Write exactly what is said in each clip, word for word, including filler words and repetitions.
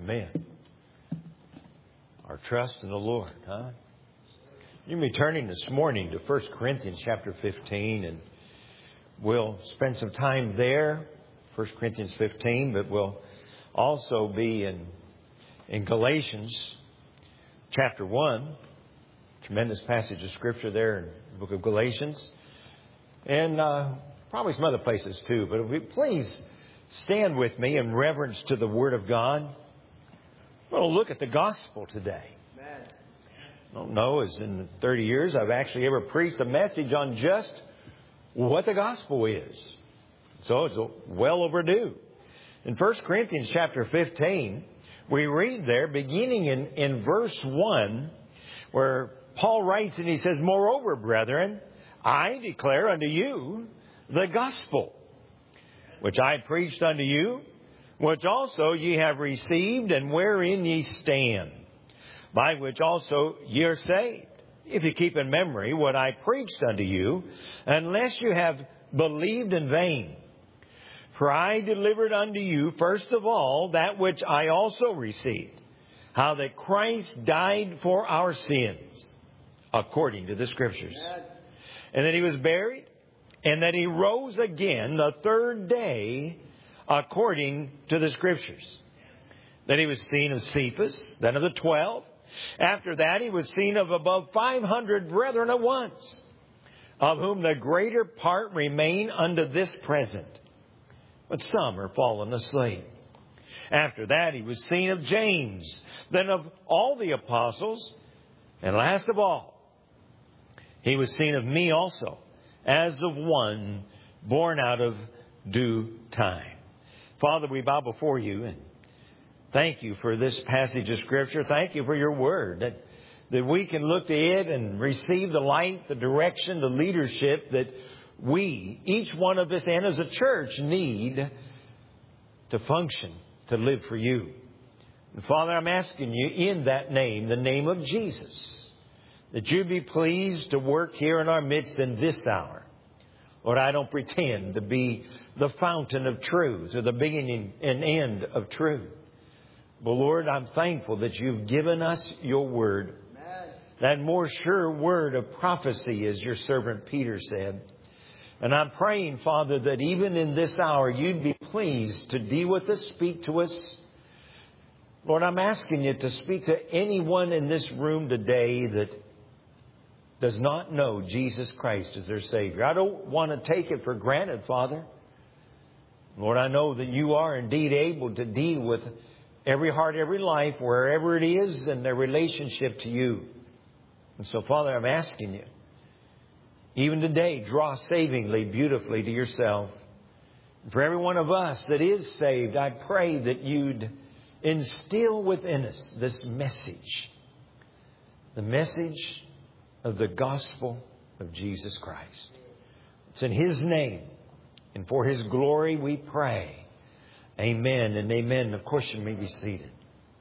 Amen. Our trust in the Lord, huh? You'll be turning this morning to First Corinthians chapter fifteen, and we'll spend some time there, First Corinthians fifteen, but we'll also be in, in Galatians chapter one. Tremendous passage of Scripture there in the book of Galatians. And uh, probably some other places too. But if we please stand with me in reverence to the Word of God. We're going to look at the gospel today. Amen. I don't know, as in thirty years I've actually ever preached a message on just what the gospel is. So it's well overdue. In First Corinthians chapter fifteen, we read there, beginning in, in verse one, where Paul writes and he says, "Moreover, brethren, I declare unto you the gospel, which I preached unto you, which also ye have received, and wherein ye stand, by which also ye are saved, if you keep in memory what I preached unto you, unless you have believed in vain. For I delivered unto you first of all that which I also received, how that Christ died for our sins, according to the Scriptures, and that He was buried, and that He rose again the third day, according to the Scriptures. That He was seen of Cephas, then of the twelve. After that He was seen of above five hundred brethren at once, of whom the greater part remain unto this present, but some are fallen asleep. After that He was seen of James, then of all the apostles, and last of all, He was seen of me also, as of one born out of due time." Father, we bow before You and thank You for this passage of Scripture. Thank You for Your Word, that, that we can look to it and receive the light, the direction, the leadership that we, each one of us and as a church, need to function, to live for You. And Father, I'm asking You in that name, the name of Jesus, that You be pleased to work here in our midst in this hour. Lord, I don't pretend to be the fountain of truth or the beginning and end of truth. But Lord, I'm thankful that You've given us Your Word. Amen. That more sure word of prophecy, as Your servant Peter said. And I'm praying, Father, that even in this hour You'd be pleased to deal with us, speak to us. Lord, I'm asking You to speak to anyone in this room today that does not know Jesus Christ as their Savior. I don't want to take it for granted, Father. Lord, I know that You are indeed able to deal with every heart, every life, wherever it is, in their relationship to You. And so, Father, I'm asking You, even today, draw savingly, beautifully to Yourself. And for every one of us that is saved, I pray that You'd instill within us this message, the message of the gospel of Jesus Christ. It's in His name and for His glory we pray. Amen and amen. Of course, you may be seated.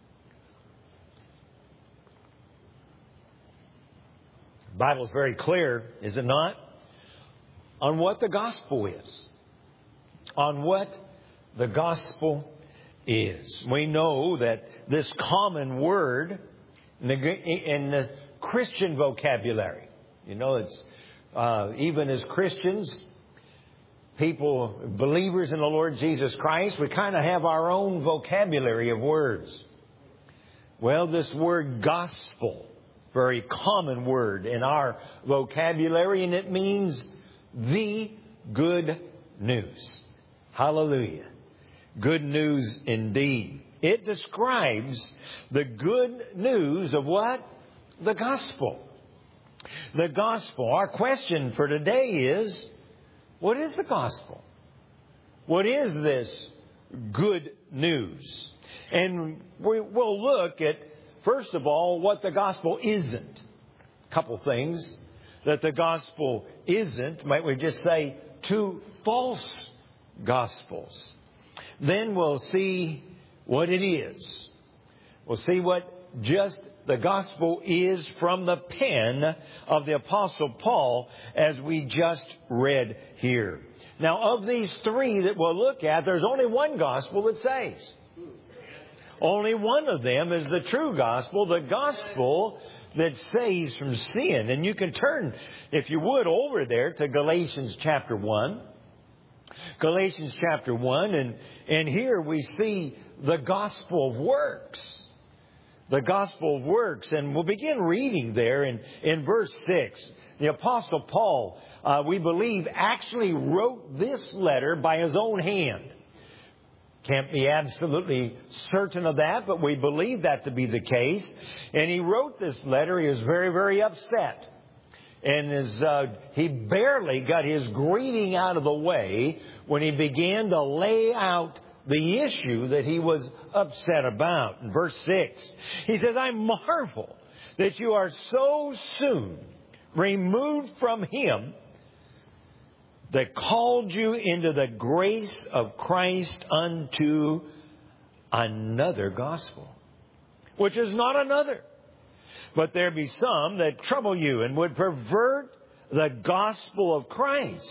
The Bible is very clear, is it not, on what the gospel is. On what the gospel is. We know that this common word in the, in the Christian vocabulary, you know, it's uh, even as Christians, people, believers in the Lord Jesus Christ, we kind of have our own vocabulary of words. Well, this word gospel, very common word in our vocabulary, and it means the good news. Hallelujah. Good news indeed. It describes the good news of what? The gospel. The gospel. Our question for today is, what is the gospel? What is this good news? And we will look at, first of all, what the gospel isn't. A couple things that the gospel isn't. Might we just say two false gospels. Then we'll see what it is. We'll see what just the gospel is from the pen of the Apostle Paul, as we just read here. Now, of these three that we'll look at, there's only one gospel that saves. Only one of them is the true gospel, the gospel that saves from sin. And you can turn, if you would, over there to Galatians chapter one. Galatians chapter one, and, and here we see the gospel of works. The gospel of works. And we'll begin reading there in, in verse six. The Apostle Paul, uh, we believe, actually wrote this letter by his own hand. Can't be absolutely certain of that, but we believe that to be the case. And he wrote this letter. He was very, very upset. And his, uh, he barely got his greeting out of the way when he began to lay out the issue that he was upset about. In verse six, he says, I marvel that you are so soon removed from Him that called you into the grace of Christ unto another gospel, which is not another. But there be some that trouble you and would pervert the gospel of Christ.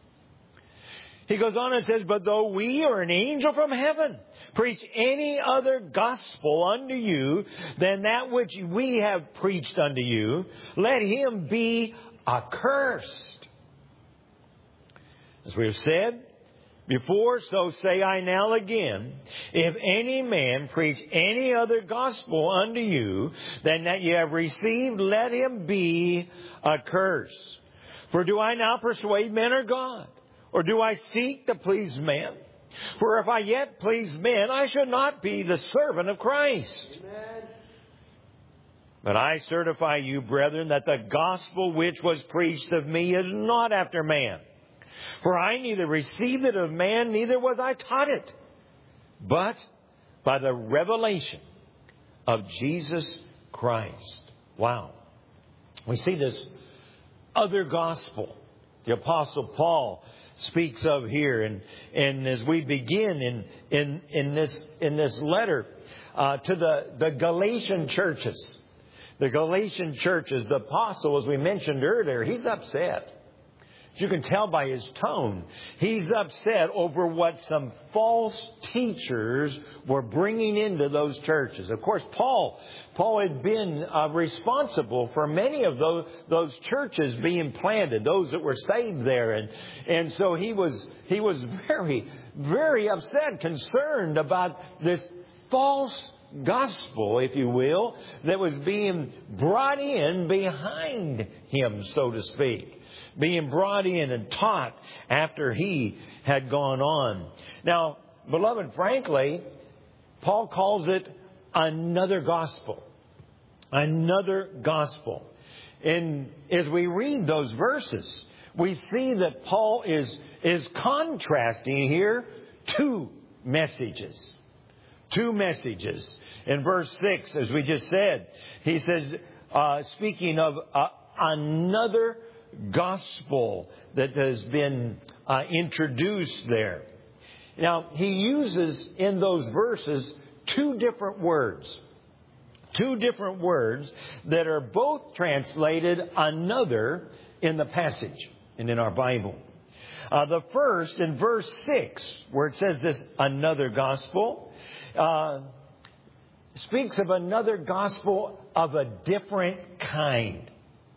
He goes on and says, but though we or an angel from heaven preach any other gospel unto you than that which we have preached unto you, let him be accursed. As we have said before, so say I now again, if any man preach any other gospel unto you than that ye have received, let him be accursed. For do I now persuade men or God? Or do I seek to please men? For if I yet please men, I should not be the servant of Christ. Amen. But I certify you, brethren, that the gospel which was preached of me is not after man. For I neither received it of man, neither was I taught it, but by the revelation of Jesus Christ. Wow. We see this other gospel the Apostle Paul speaks of here. And, and as we begin in, in, in this, in this letter uh, to the, the Galatian churches, the Galatian churches, the apostle, as we mentioned earlier, he's upset. As you can tell by his tone, he's upset over what some false teachers were bringing into those churches. Of course, Paul, Paul had been uh, responsible for many of those, those churches being planted, those that were saved there. And, and so he was, he was very, very upset, concerned about this false gospel, if you will, that was being brought in behind him, so to speak. Being brought in and taught after he had gone on. Now, beloved, frankly, Paul calls it another gospel. Another gospel. And as we read those verses, we see that Paul is, is contrasting here two messages. Two messages. In verse six, as we just said, he says, uh, speaking of uh, another gospel that has been uh, introduced there. Now, he uses in those verses two different words. Two different words that are both translated another in the passage and in our Bible. Uh, the first, in verse six, where it says this another gospel, uh, speaks of another gospel of a different kind.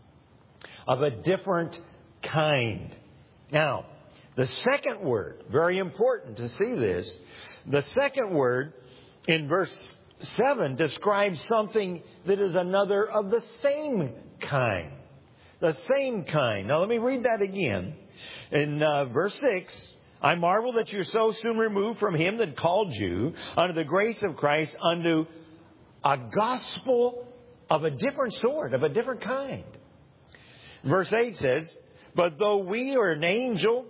Of a different kind. Now, the second word, very important to see this, the second word in verse seven describes something that is another of the same kind. The same kind. Now, let me read that again. In uh, verse six, I marvel that you're so soon removed from him that called you unto the grace of Christ, unto a gospel of a different sort, of a different kind. Verse eight says, but though we are an angel,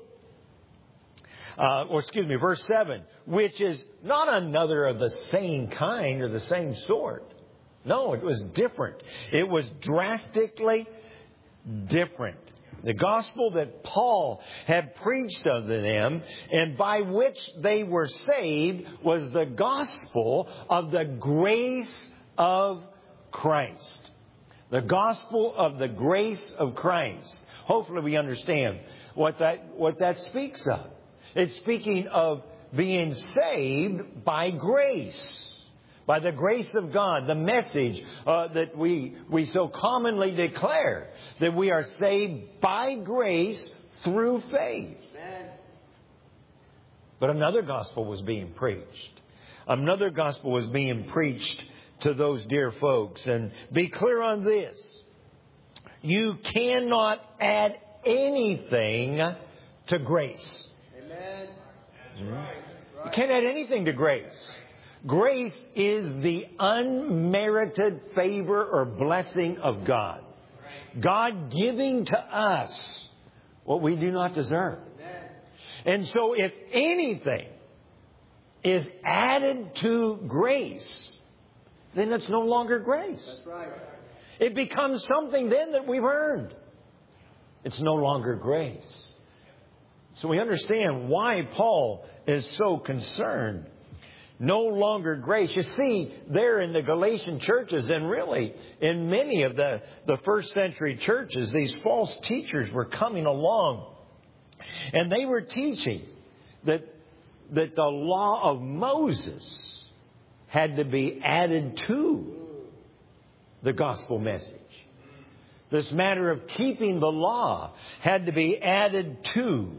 uh, or excuse me, verse seven, which is not another of the same kind or the same sort. No, it was different. It was drastically different. The gospel that Paul had preached unto them and by which they were saved was the gospel of the grace of Christ. The gospel of the grace of Christ. Hopefully we understand what that, what that speaks of. It's speaking of being saved by grace. by the grace of God, the message uh, that we, we so commonly declare, that we are saved by grace through faith. Amen. But another gospel was being preached. Another gospel was being preached to those dear folks. And be clear on this. You cannot add anything to grace. Amen. Mm-hmm. You can't add anything to grace. Grace is the unmerited favor or blessing of God. God giving to us what we do not deserve. And so if anything is added to grace, then it's no longer grace. That's right. It becomes something then that we've earned. It's no longer grace. So we understand why Paul is so concerned. No longer grace. You see, there in the Galatian churches, and really in many of the, the first century churches, these false teachers were coming along. And they were teaching that, that the law of Moses had to be added to the gospel message. This matter of keeping the law had to be added to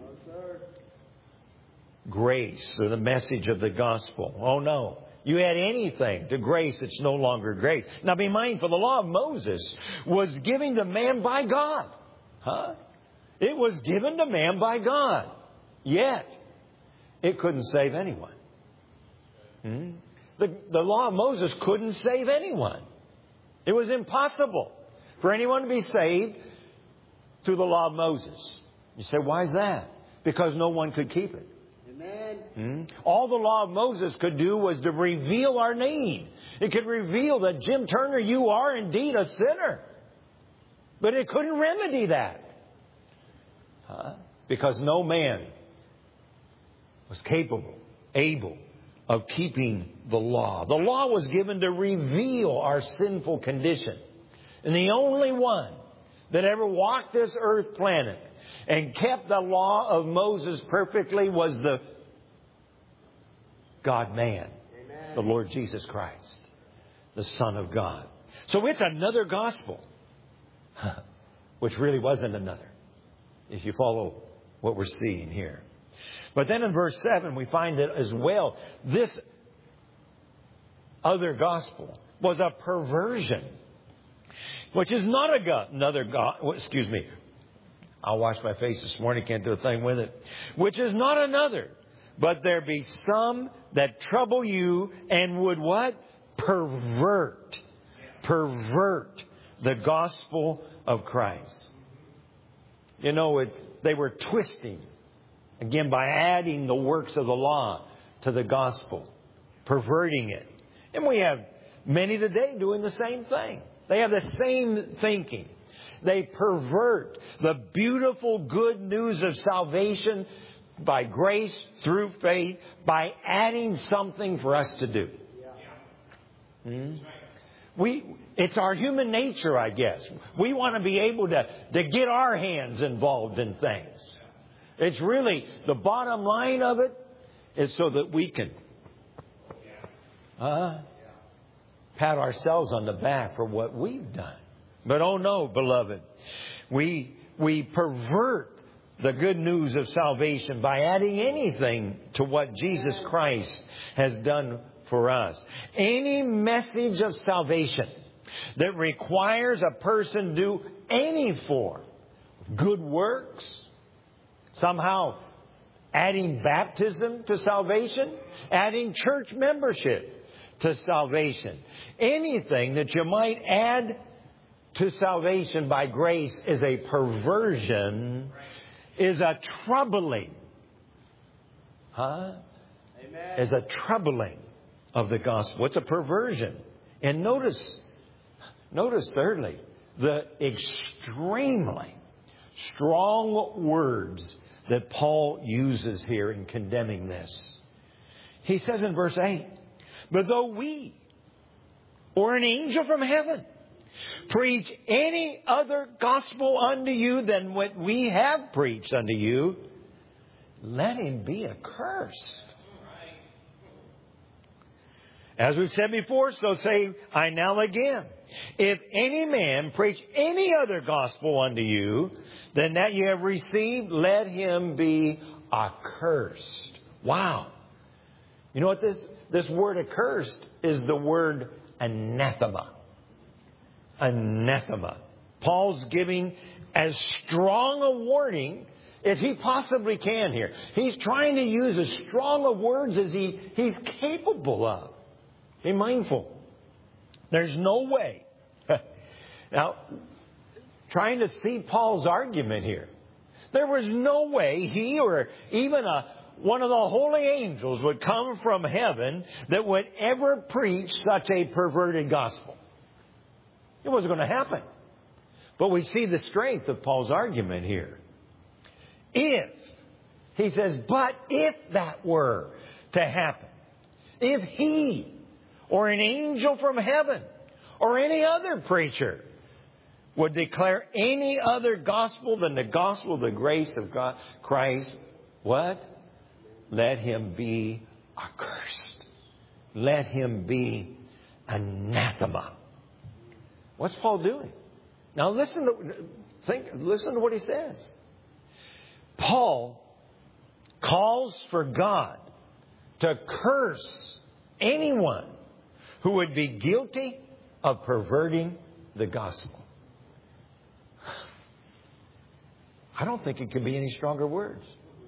grace, or the message of the gospel. Oh no. You add anything to grace, it's no longer grace. Now be mindful, the law of Moses was given to man by God. Huh? It was given to man by God. Yet, it couldn't save anyone. Hmm? The, the law of Moses couldn't save anyone. It was impossible for anyone to be saved through the law of Moses. You say, why is that? Because no one could keep it. Amen. Hmm? All the law of Moses could do was to reveal our need. It could reveal that, Jim Turner, you are indeed a sinner. But it couldn't remedy that. Huh? Because no man was capable, able of keeping the law. The law was given to reveal our sinful condition. And the only one that ever walked this earth planet and kept the law of Moses perfectly was the God-man, Amen. The Lord Jesus Christ, the Son of God. So it's another gospel, which really wasn't another, if you follow what we're seeing here. But then in verse seven, we find that as well, this other gospel was a perversion, which is not a go- another God. Excuse me. I'll wash my face this morning. Can't do a thing with it. Which is not another, but there be some that trouble you and would what? Pervert. Pervert the gospel of Christ. You know, it, they were twisting, again, by adding the works of the law to the gospel, perverting it. And we have many today doing the same thing. They have the same thinking. They pervert the beautiful good news of salvation by grace through faith by adding something for us to do. Hmm? We, it's our human nature, I guess. We want to be able to, to get our hands involved in things. It's really, the bottom line of it is so that we can uh, pat ourselves on the back for what we've done. But oh no, beloved, we, we pervert the good news of salvation by adding anything to what Jesus Christ has done for us. Any message of salvation that requires a person do any form of good works, somehow adding baptism to salvation, adding church membership to salvation, anything that you might add to salvation by grace is a perversion, is a troubling, huh? Amen. Is a troubling of the gospel. It's a perversion. And notice, notice thirdly, the extremely strong words that Paul uses here in condemning this. He says in verse eight, but though we or an angel from heaven preach any other gospel unto you than what we have preached unto you, let him be accursed. As we've said before, so say I now again. If any man preach any other gospel unto you than that you have received, let him be accursed. Wow. You know what this, this word accursed is the word anathema. Anathema. Paul's giving as strong a warning as he possibly can here. He's trying to use as strong of words as he, he's capable of. Be mindful. There's no way. Now, trying to see Paul's argument here. There was no way he or even a, one of the holy angels would come from heaven that would ever preach such a perverted gospel. It wasn't going to happen. But we see the strength of Paul's argument here. If, he says, but if that were to happen, if he or an angel from heaven or any other preacher would declare any other gospel than the gospel of the grace of God, Christ, what? Let him be accursed. Let him be anathema. What's Paul doing? Now listen to, think, listen to what he says. Paul calls for God to curse anyone who would be guilty of perverting the gospel. I don't think it could be any stronger words.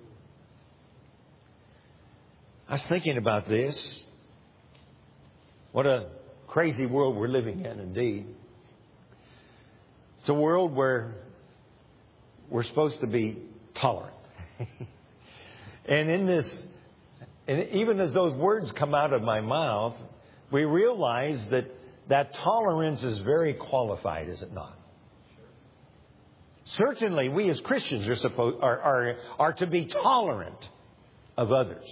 I was thinking about this. What a crazy world we're living in, indeed. It's a world where we're supposed to be tolerant. And in this, and even as those words come out of my mouth, we realize that that tolerance is very qualified, is it not? Certainly, we as Christians are supposed are are, are to be tolerant of others.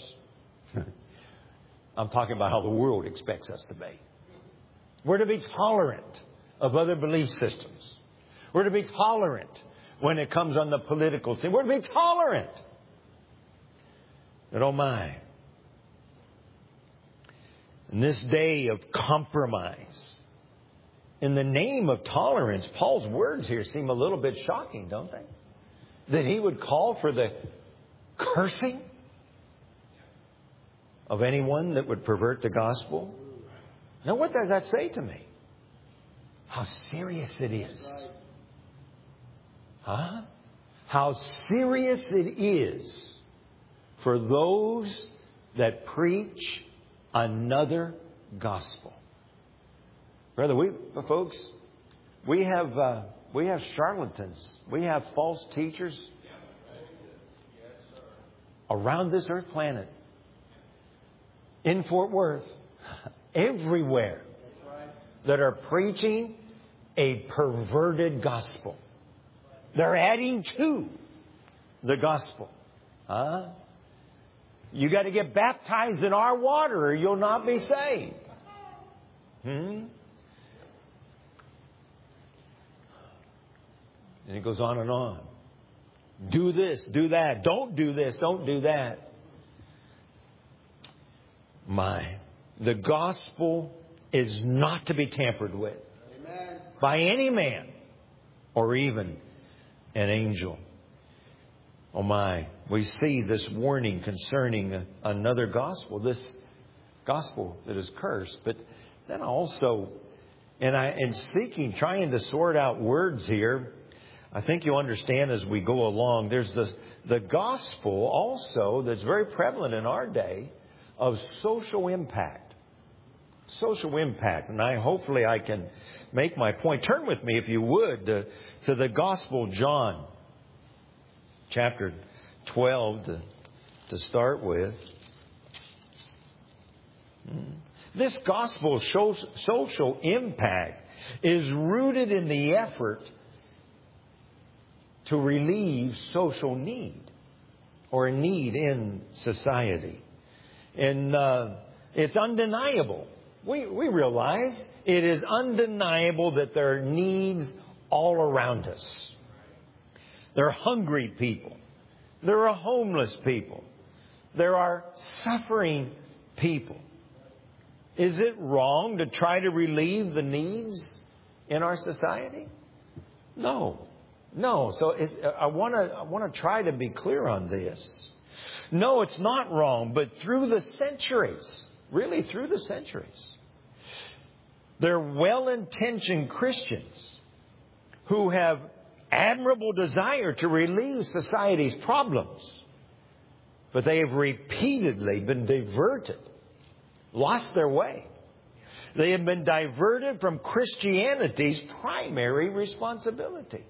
I'm talking about how the world expects us to be. We're to be tolerant of other belief systems. We're to be tolerant when it comes on the political scene. We're to be tolerant. But oh my. In this day of compromise, in the name of tolerance, Paul's words here seem a little bit shocking, don't they? That he would call for the cursing of anyone that would pervert the gospel. Now, what does that say to me? How serious it is. Huh? How serious it is for those that preach another gospel. Brother, we folks, we have uh, we have charlatans, we have false teachers around this earth planet, in Fort Worth, everywhere, that are preaching a perverted gospel. They're adding to the gospel. Huh? You got to get baptized in our water or you'll not be saved. Hmm? And it goes on and on. Do this, do that. Don't do this, don't do that. My, the gospel is not to be tampered with. Amen. By any man or even an angel. Oh my, we see this warning concerning another gospel, this gospel that is cursed. But then also, and I, in seeking, trying to sort out words here, I think you'll understand as we go along, there's this, the gospel also that's very prevalent in our day of social impact. Social impact. And I hopefully I can make my point. Turn with me, if you would, to, to the Gospel of John, chapter twelve to, to start with. This gospel shows social impact is rooted in the effort to relieve social need or a need in society. And uh, it's undeniable. We, we realize it is undeniable that there are needs all around us. There are hungry people. There are homeless people. There are suffering people. Is it wrong to try to relieve the needs in our society? No. No. So it's, I want to I want to try to be clear on this. No, it's not wrong, but through the centuries, really through the centuries, there are well-intentioned Christians who have admirable desire to relieve society's problems, but they have repeatedly been diverted, lost their way. They have been diverted from Christianity's primary responsibility.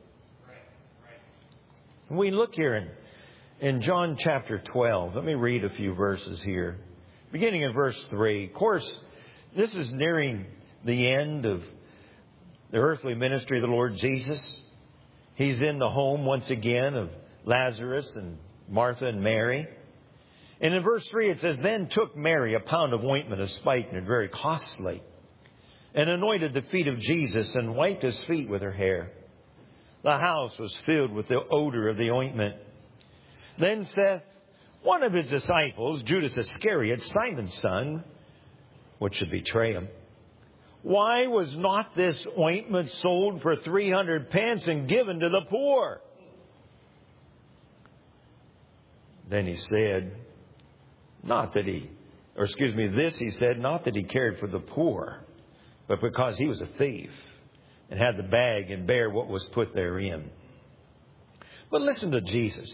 We look here in, in John chapter twelve. Let me read a few verses here. Beginning in verse three. Of course, this is nearing the end of the earthly ministry of the Lord Jesus. He's in the home once again of Lazarus and Martha and Mary. And in verse three it says, Then took Mary a pound of ointment of spikenard, very costly, and anointed the feet of Jesus and wiped his feet with her hair. The house was filled with the odor of the ointment. Then saith one of his disciples, Judas Iscariot, Simon's son, which should betray him, Why was not this ointment sold for three hundred pence and given to the poor? Then he said, not that he, or excuse me, this he said, not that he cared for the poor, but because he was a thief and had the bag and bare what was put therein. But listen to Jesus.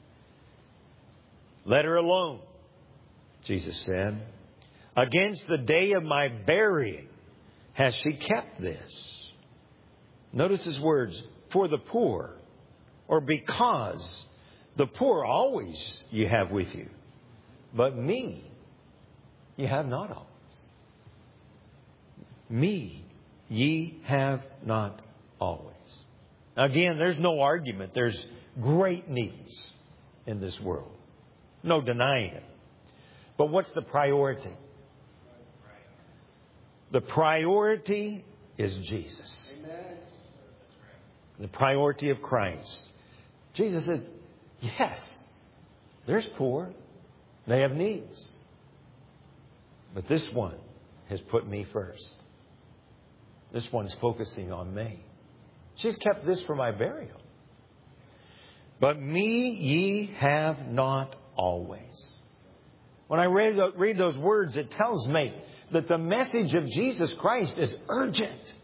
Let her alone, Jesus said. Against the day of my burying has she kept this. Notice his words, for the poor, or because the poor always you have with you, but me you have not always. Me ye have not always. Again, there's no argument. There's great needs in this world. No denying it. But what's the priority? The priority is Jesus. Amen. The priority of Christ. Jesus said, yes, there's poor. They have needs. But this one has put me first. This one's focusing on me. She's kept this for my burial. But me ye have not always. When I read, read those words, it tells me that the message of Jesus Christ is urgent.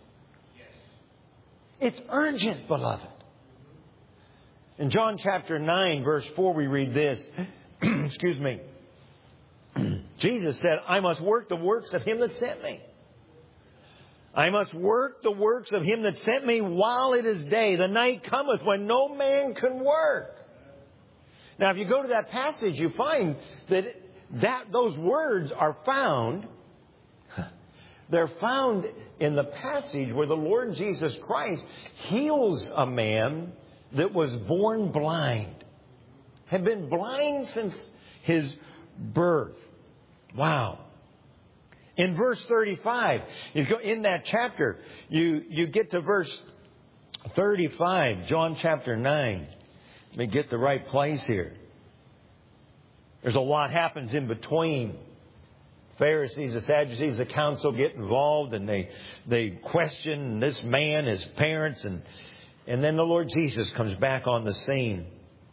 It's urgent, beloved. In John chapter nine, verse four, we read this. Excuse me. Jesus said, I must work the works of him that sent me. I must work the works of him that sent me while it is day. The night cometh when no man can work. Now, if you go to that passage, you find that, that those words are found. They're found in the passage where the Lord Jesus Christ heals a man that was born blind. Had been blind since his birth. Wow. In verse thirty-five, you go in that chapter, you, you get to verse thirty-five, John chapter nine. Let me get the right place here. There's a lot happens in between. Pharisees, the Sadducees, the council get involved and they they question this man, his parents, and and then the Lord Jesus comes back on the scene.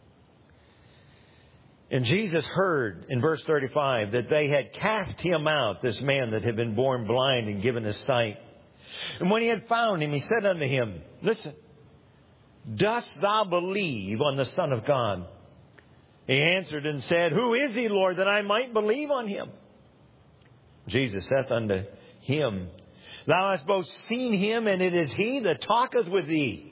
And Jesus heard in verse thirty-five that they had cast him out, this man that had been born blind and given his sight. And when he had found him, he said unto him, listen, dost thou believe on the Son of God? He answered and said, who is he, Lord, that I might believe on him? Jesus saith unto him, thou hast both seen him, and it is he that talketh with thee.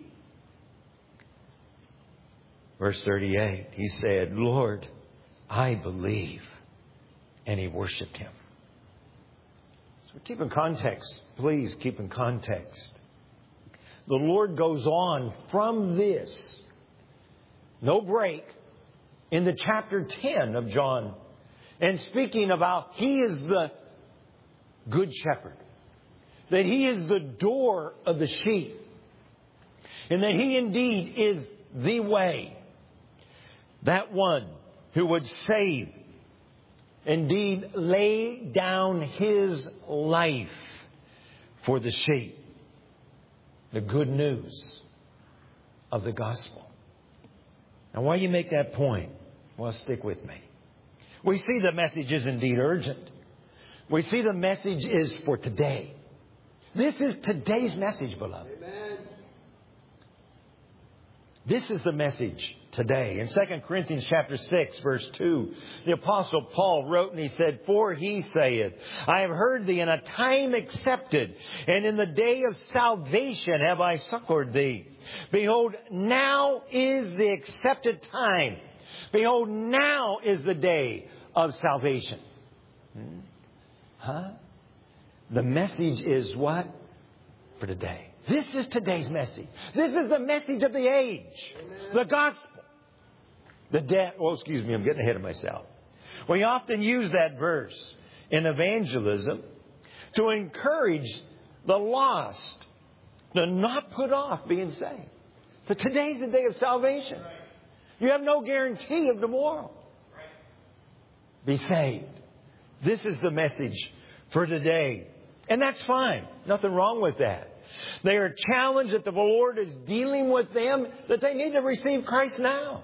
Verse thirty-eight, he said, Lord, I believe. And he worshipped him. So keep in context. Please keep in context. The Lord goes on from this. No break. In the chapter ten of John. And speaking about he is the good shepherd. That he is the door of the sheep. And that he indeed is the way. That one who would save indeed lay down His life for the sheep. The good news of the gospel. Now, why you make that point? Well, stick with me. We see the message is indeed urgent. We see the message is for today. This is today's message, beloved. Amen. This is the message today. In Second Corinthians chapter six, verse two, the Apostle Paul wrote and he said, "For he saith, I have heard thee in a time accepted, and in the day of salvation have I succored thee. Behold, now is the accepted time. Behold, now is the day of salvation." Hmm? Huh? The message is what? For today. This is today's message. This is the message of the age. Amen. The gospel. The death. Well, excuse me, I'm getting ahead of myself. We often use that verse in evangelism to encourage the lost to not put off being saved. But today's the day of salvation. You have no guarantee of tomorrow. Be saved. This is the message for today. And that's fine. Nothing wrong with that. They are challenged that the Lord is dealing with them, that they need to receive Christ now.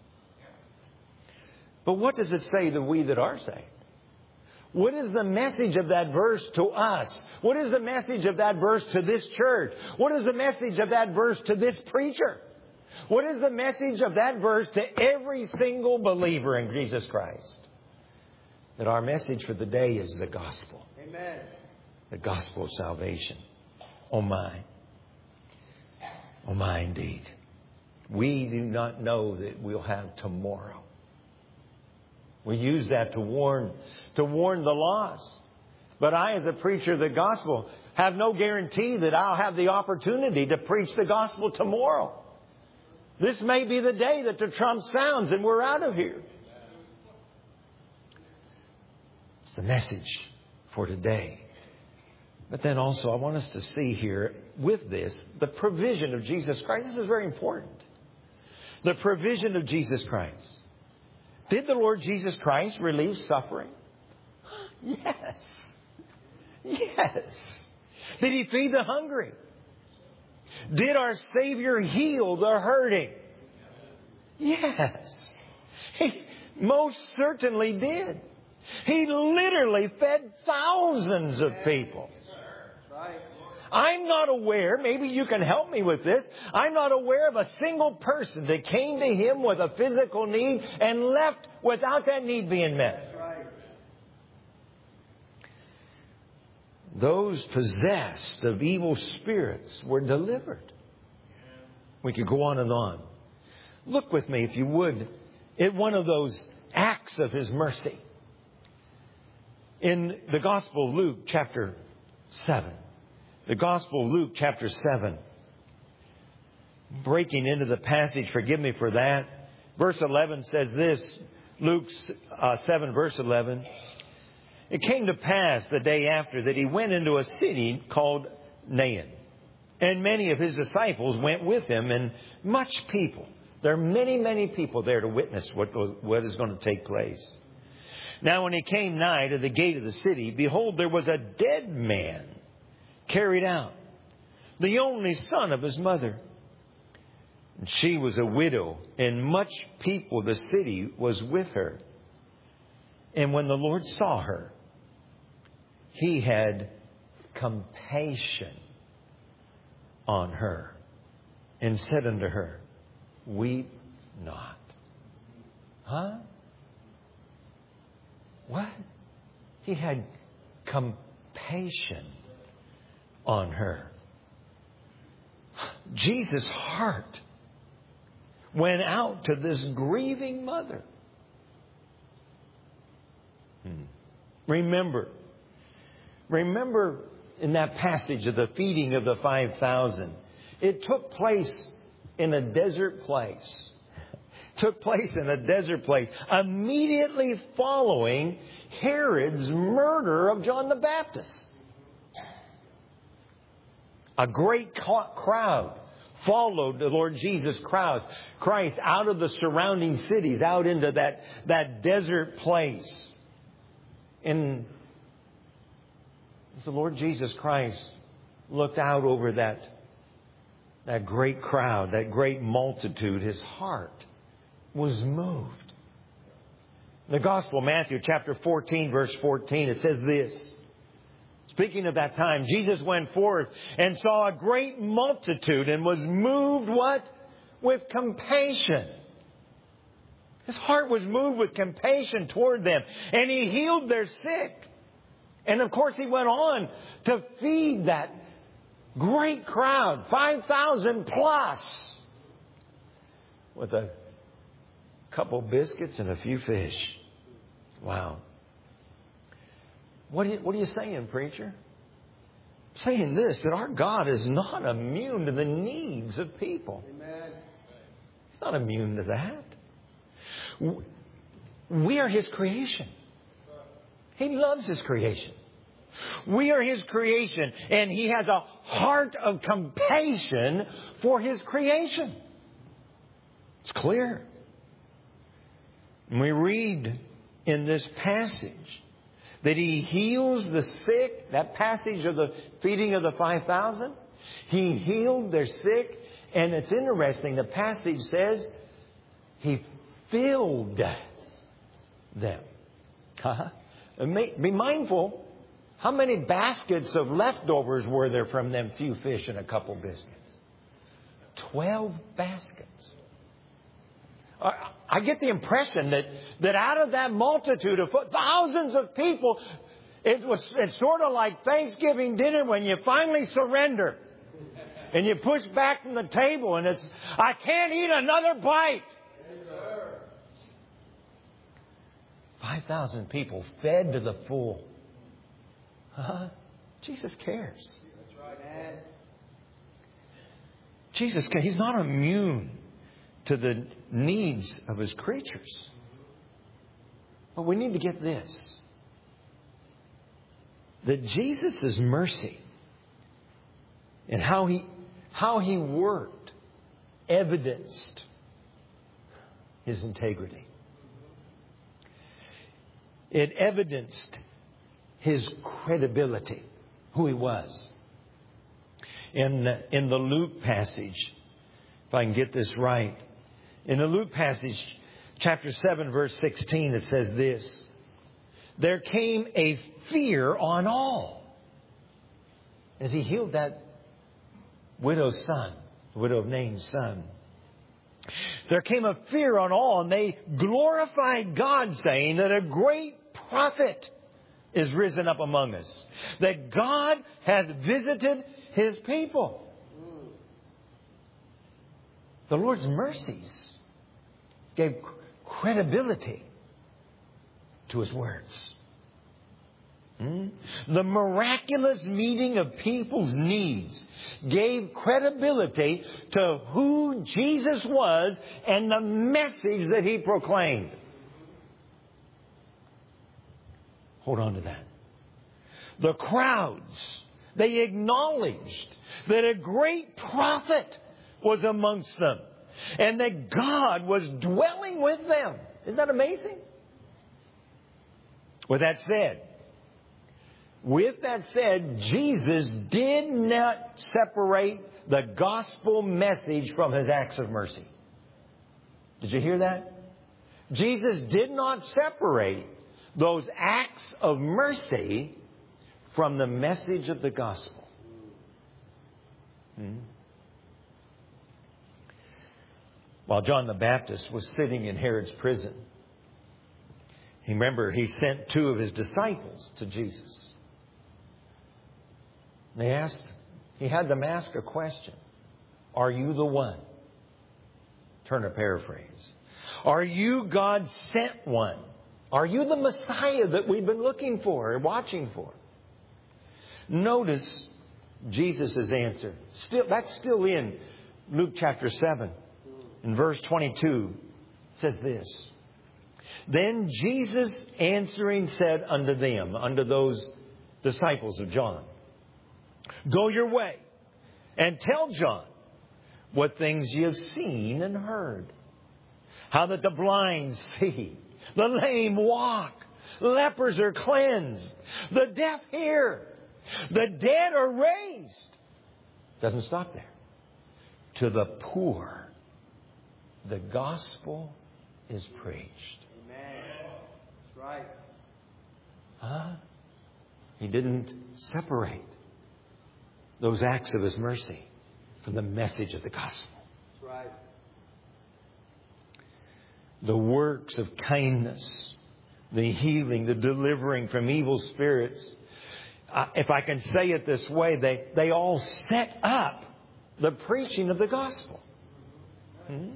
But what does it say to we that are saved? What is the message of that verse to us? What is the message of that verse to this church? What is the message of that verse to this preacher? What is the message of that verse to every single believer in Jesus Christ? That our message for the day is the gospel. Amen. The gospel of salvation. Oh my. Oh my indeed. We do not know that we'll have tomorrow. We use that to warn, to warn the lost. But I, as a preacher of the gospel, have no guarantee that I'll have the opportunity to preach the gospel tomorrow. This may be the day that the trump sounds and we're out of here. It's the message for today. But then also I want us to see here with this the provision of Jesus Christ. This is very important. The provision of Jesus Christ. Did the Lord Jesus Christ relieve suffering? Yes. Yes. Did He feed the hungry? Did our Savior heal the hurting? Yes. He most certainly did. He literally fed thousands of people. I'm not aware, maybe you can help me with this, I'm not aware of a single person that came to Him with a physical need and left without that need being met. Those possessed of evil spirits were delivered. We could go on and on. Look with me, if you would, at one of those acts of His mercy. In the Gospel of Luke, chapter seven. The Gospel of Luke, chapter seven. Breaking into the passage, forgive me for that. Verse eleven says this. Luke uh, seven, verse eleven. It came to pass the day after that He went into a city called Nain. And many of His disciples went with Him, and much people. There are many, many people there to witness what, what is going to take place. Now when He came nigh to the gate of the city, behold, there was a dead man carried out, the only son of his mother. And she was a widow, and much people of the city was with her. And when the Lord saw her, He had compassion on her, and said unto her, weep not. Huh? What? He had compassion on her. Jesus' heart went out to this grieving mother. Hmm. Remember, remember in that passage of the feeding of the five thousand, it took place in a desert place. Took place in a desert place immediately following Herod's murder of John the Baptist. A great crowd followed the Lord Jesus Christ out of the surrounding cities, out into that, that desert place. And as the Lord Jesus Christ looked out over that, that great crowd, that great multitude, His heart was moved. In the Gospel of Matthew, chapter fourteen, verse fourteen, it says this. Speaking of that time, Jesus went forth and saw a great multitude and was moved, what? With compassion. His heart was moved with compassion toward them. And He healed their sick. And of course, He went on to feed that great crowd, five thousand plus, with a couple biscuits and a few fish. Wow. What are you, what are you saying, preacher? I'm saying this, that our God is not immune to the needs of people. Amen. He's not immune to that. We are His creation. He loves His creation. We are His creation, and He has a heart of compassion for His creation. It's clear. And we read in this passage that He heals the sick. That passage of the feeding of the five thousand. He healed their sick. And it's interesting. The passage says He filled them. Huh? Be mindful. How many baskets of leftovers were there from them few fish and a couple biscuits? Twelve baskets. I get the impression that, that out of that multitude of thousands of people, it was it's sort of like Thanksgiving dinner when you finally surrender. And you push back from the table and it's, I can't eat another bite. five thousand people fed to the full. Huh? Jesus cares. Jesus cares. He's not immune to the needs of His creatures. But we need to get this. That Jesus' mercy and how He, how He worked evidenced His integrity. It evidenced His credibility, who He was. In, in the Luke passage, if I can get this right, in the Luke passage, chapter seven, verse sixteen, it says this. There came a fear on all. As He healed that widow's son, the widow of Nain's son. There came a fear on all, and they glorified God, saying that a great prophet is risen up among us. That God hath visited His people. The Lord's mercies gave credibility to His words. Hmm? The miraculous meeting of people's needs gave credibility to who Jesus was and the message that He proclaimed. Hold on to that. The crowds, they acknowledged that a great prophet was amongst them. And that God was dwelling with them. Isn't that amazing? With that said, with that said, Jesus did not separate the gospel message from His acts of mercy. Did you hear that? Jesus did not separate those acts of mercy from the message of the gospel. Hmm? While John the Baptist was sitting in Herod's prison, he remember he sent two of his disciples to Jesus. And they asked, he had them ask a question. Are you the one? Turn to paraphrase. Are you God's sent one? Are you the Messiah that we've been looking for or watching for? Notice Jesus' answer. Still, that's still in Luke chapter seven. In verse twenty-two, it says this. Then Jesus answering said unto them, unto those disciples of John, go your way and tell John what things ye have seen and heard. How that the blind see, the lame walk, Lepers are cleansed. The deaf hear. The dead are raised. Doesn't stop there. To the poor, the gospel is preached. Amen. That's right. Huh? He didn't separate those acts of His mercy from the message of the gospel. That's right. The works of kindness, the healing, the delivering from evil spirits. Uh, if I can say it this way, they, they all set up the preaching of the gospel. Hmm?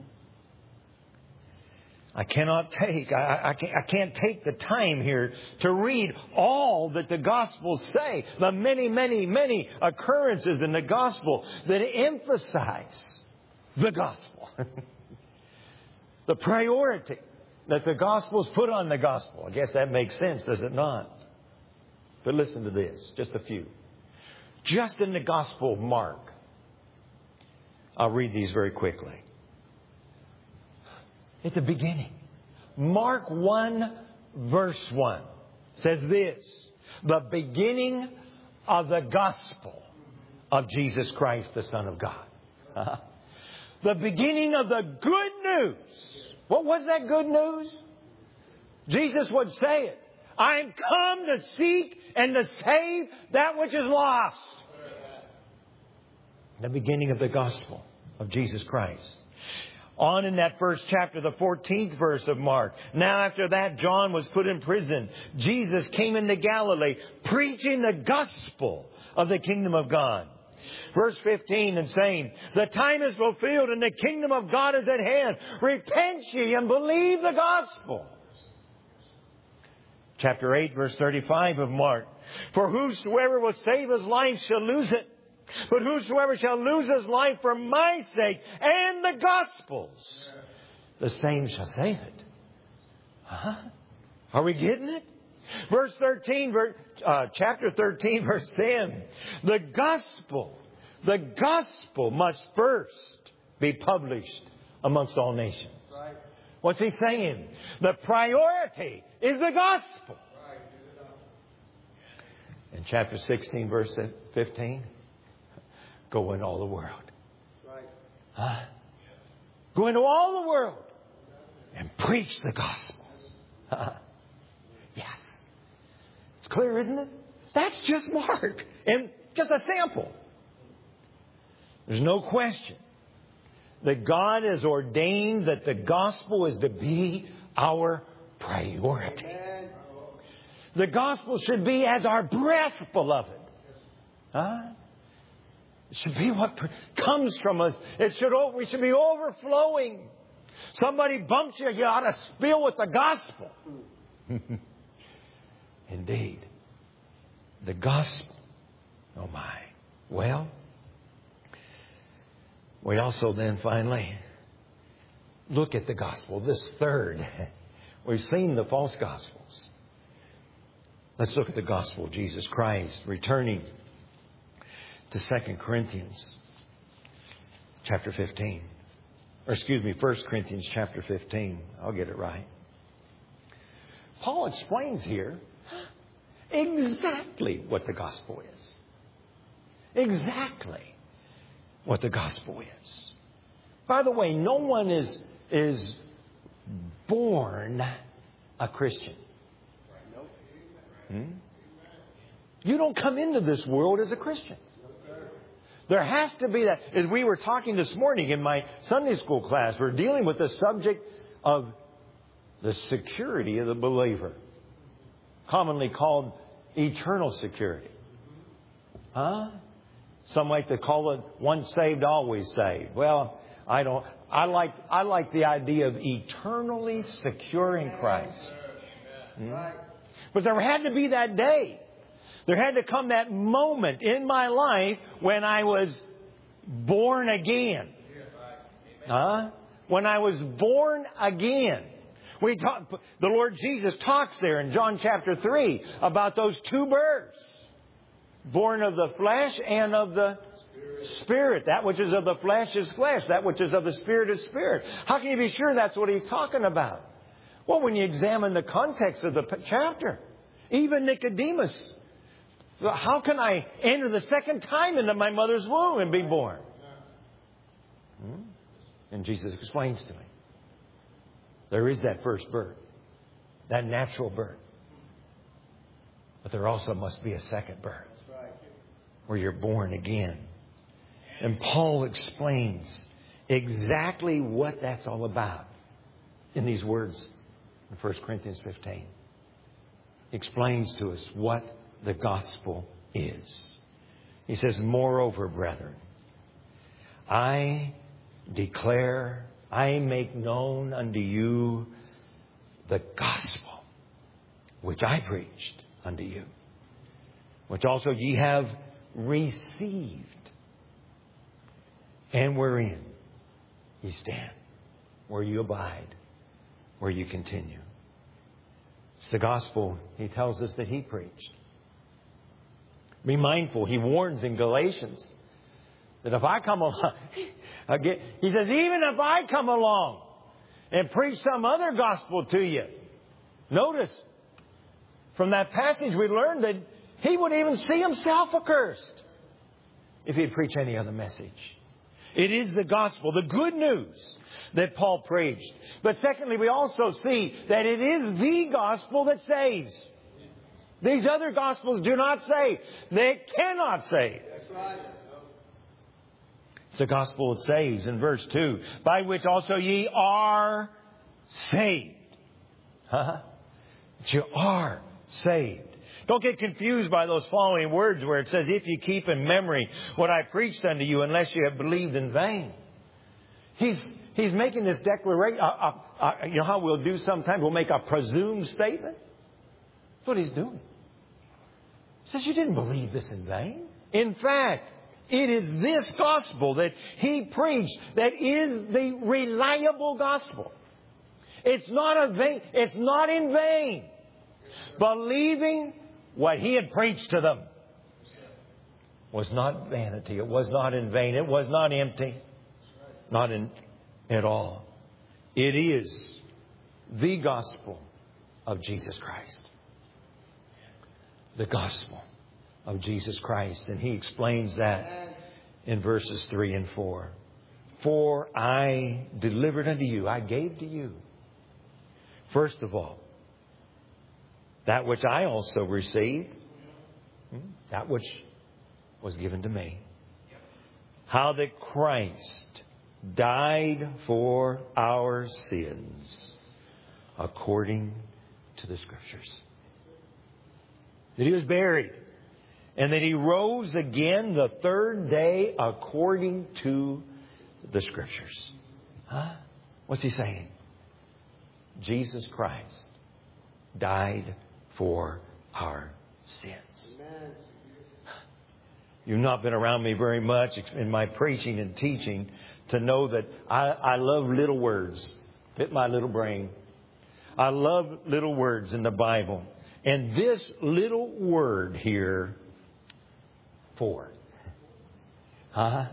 I cannot take, I, I, can't, I can't take the time here to read all that the Gospels say. The many, many, many occurrences in the Gospel that emphasize the Gospel. The priority that the Gospels put on the Gospel. I guess that makes sense, does it not? But listen to this, just a few. Just in the Gospel of Mark. I'll read these very quickly. At the beginning, Mark one verse one says this: the beginning of the gospel of Jesus Christ, the Son of God. Uh-huh. The beginning of the good news. What was that good news? Jesus would say it. I'm come to seek and to save that which is lost. The beginning of the gospel of Jesus Christ. On in that first chapter, the fourteenth verse of Mark. Now after that, John was put in prison. Jesus came into Galilee, preaching the gospel of the kingdom of God. Verse fifteen, and saying, the time is fulfilled and the kingdom of God is at hand. Repent ye and believe the gospel. Chapter eight, verse thirty-five of Mark. For whosoever will save his life shall lose it. But whosoever shall lose his life for my sake and the gospel's, the same shall save it. Huh? Are we getting it? Verse thirteen, uh, chapter thirteen, verse ten. The gospel, the gospel must first be published amongst all nations. Right. What's he saying? The priority is the gospel. Right. In chapter sixteen, verse fifteen. Go into all the world. Right. Huh? Go into all the world and preach the gospel. Huh? Yes. It's clear, isn't it? That's just Mark. And just a sample. There's no question that God has ordained that the gospel is to be our priority. Amen. The gospel should be as our breath, beloved. Huh? It should be what comes from us. It should, we should be overflowing. Somebody bumps you, you ought to spill with the gospel. Indeed. The gospel. Oh my. Well, we also then finally look at the gospel. This third. We've seen the false gospels. Let's look at the gospel of Jesus Christ returning to Second Corinthians chapter fifteen. Or excuse me, First Corinthians chapter fifteen. I'll get it right. Paul explains here exactly what the gospel is. Exactly what the gospel is. By the way, no one is, is born a Christian. Hmm? You don't come into this world as a Christian. There has to be that. As we were talking this morning in my Sunday school class, we're dealing with the subject of the security of the believer, commonly called eternal security. Huh? Some like to call it once saved, always saved. Well, I don't. I like. I like the idea of eternally secure in Christ. Hmm? But there had to be that day. There had to come that moment in my life when I was born again. Huh? When I was born again. We talk, the Lord Jesus talks there in John chapter three about those two births. Born of the flesh and of the Spirit. That which is of the flesh is flesh. That which is of the Spirit is spirit. How can you be sure that's what He's talking about? Well, when you examine the context of the chapter, even Nicodemus, how can I enter the second time into my mother's womb and be born? Hmm? And Jesus explains to me, there is that first birth, that natural birth. But there also must be a second birth where you're born again. And Paul explains exactly what that's all about in these words in First Corinthians fifteen. He explains to us what the gospel is. He says, moreover, brethren, I declare, I make known unto you the gospel which I preached unto you, which also ye have received, and wherein ye stand, where you abide, where you continue. It's the gospel, he tells us, that he preached. Be mindful. He warns in Galatians that if I come along, again, he says, even if I come along and preach some other gospel to you. Notice, from that passage we learned that he would even see himself accursed if he'd preach any other message. It is the gospel, the good news that Paul preached. But secondly, we also see that it is the gospel that saves. These other gospels do not save. They cannot save. That's right. It's the gospel that saves in verse two. By which also ye are saved. Huh? That you are saved. Don't get confused by those following words where it says, if you keep in memory what I preached unto you, unless you have believed in vain. He's, he's making this declaration. Uh, uh, uh, you know how we'll do sometimes? We'll make a presumed statement. That's what he's doing. He says, you didn't believe this in vain. In fact, it is this gospel that he preached that is the reliable gospel. It's not a vain, it's not in vain. Believing what he had preached to them was not vanity. It was not in vain. It was not empty. Not in at all. It is the gospel of Jesus Christ. The gospel of Jesus Christ. And he explains that in verses three and four. For I delivered unto you, I gave to you, first of all, that which I also received, that which was given to me. How that Christ died for our sins according to the Scriptures. That he was buried. And that he rose again the third day according to the Scriptures. Huh? What's he saying? Jesus Christ died for our sins. Amen. You've not been around me very much in my preaching and teaching to know that I, I love little words. Fit my little brain. I love little words in the Bible. And this little word here, for. Huh?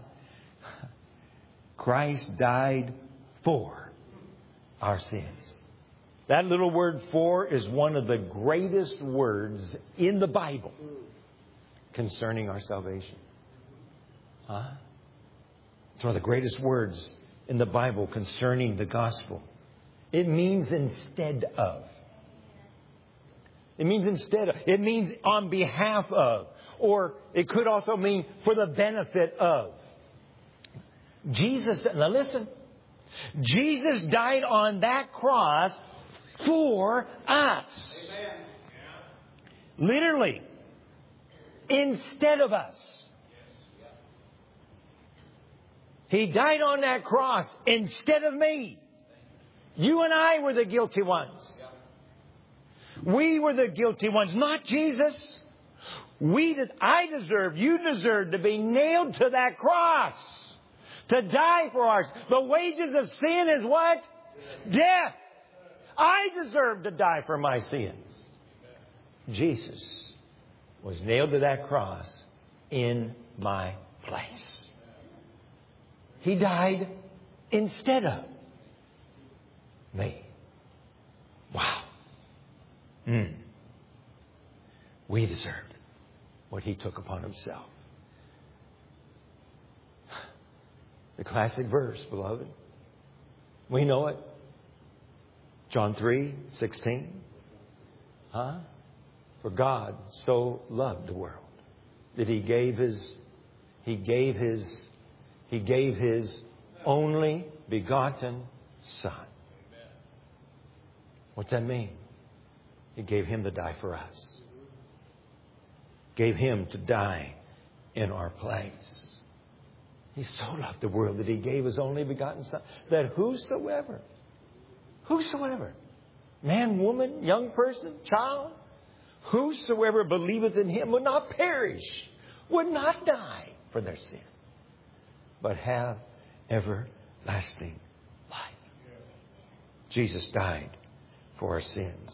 Christ died for our sins. That little word for is one of the greatest words in the Bible concerning our salvation. Huh? It's one of the greatest words in the Bible concerning the gospel. It means instead of. It means instead of. It means on behalf of. Or it could also mean for the benefit of. Jesus, now listen. Jesus died on that cross for us. Amen. Literally. Instead of us. He died on that cross instead of me. You and I were the guilty ones. We were the guilty ones, not Jesus. We did, I deserve, you deserve to be nailed to that cross. To die for us. The wages of sin is what? Death. I deserve to die for my sins. Jesus was nailed to that cross in my place. He died instead of me. Mm. We deserved what He took upon Himself. The classic verse, beloved. We know it. John three sixteen. Huh? For God so loved the world that He gave His, He gave His, He gave His only begotten Son. What's that mean? He gave Him to die for us. Gave Him to die in our place. He so loved the world that He gave His only begotten Son, that whosoever, whosoever, man, woman, young person, child, whosoever believeth in Him would not perish, would not die for their sin, but have everlasting life. Jesus died for our sins.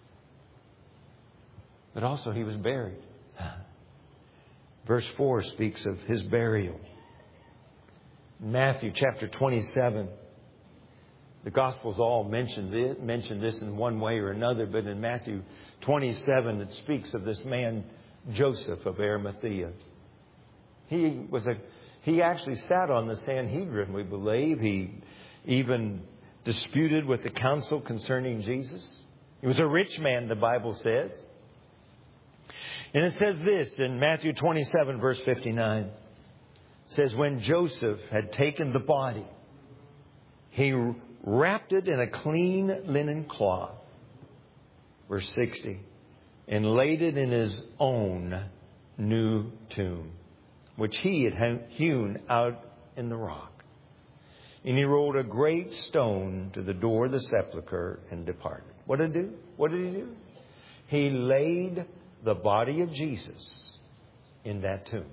But also He was buried. Verse four speaks of His burial. Matthew chapter twenty-seven. The Gospels all mention this, mention this in one way or another, but in Matthew twenty-seven it speaks of this man Joseph of Arimathea. He was a he actually sat on the Sanhedrin, we believe. He even disputed with the council concerning Jesus. He was a rich man, the Bible says. And it says this in Matthew twenty-seven, verse fifty-nine. It says, when Joseph had taken the body, he wrapped it in a clean linen cloth. Verse sixty. And laid it in his own new tomb, which he had hewn out in the rock. And he rolled a great stone to the door of the sepulchre and departed. What did he do? What did he do? He laid the body of Jesus in that tomb.